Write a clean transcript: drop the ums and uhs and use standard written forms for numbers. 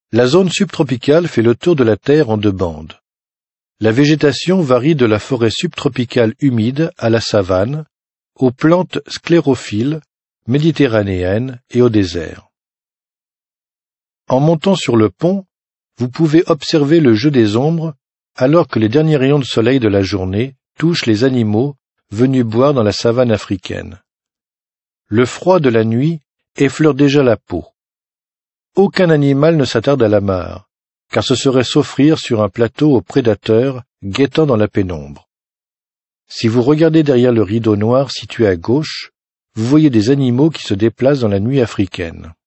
La zone subtropicale fait le tour de la Terre en 2 bandes. La végétation varie de la forêt subtropicale humide à la savane, aux plantes sclérophiles, méditerranéennes et au désert. En montant sur le pont, vous pouvez observer le jeu des ombres alors que les derniers rayons de soleil de la journée touchent les animaux venus boire dans la savane africaine. Le froid de la nuit effleure déjà la peau. Aucun animal ne s'attarde à la mare, car ce serait s'offrir sur un plateau aux prédateurs guettant dans la pénombre. Si vous regardez derrière le rideau noir situé à gauche, vous voyez des animaux qui se déplacent dans la nuit africaine.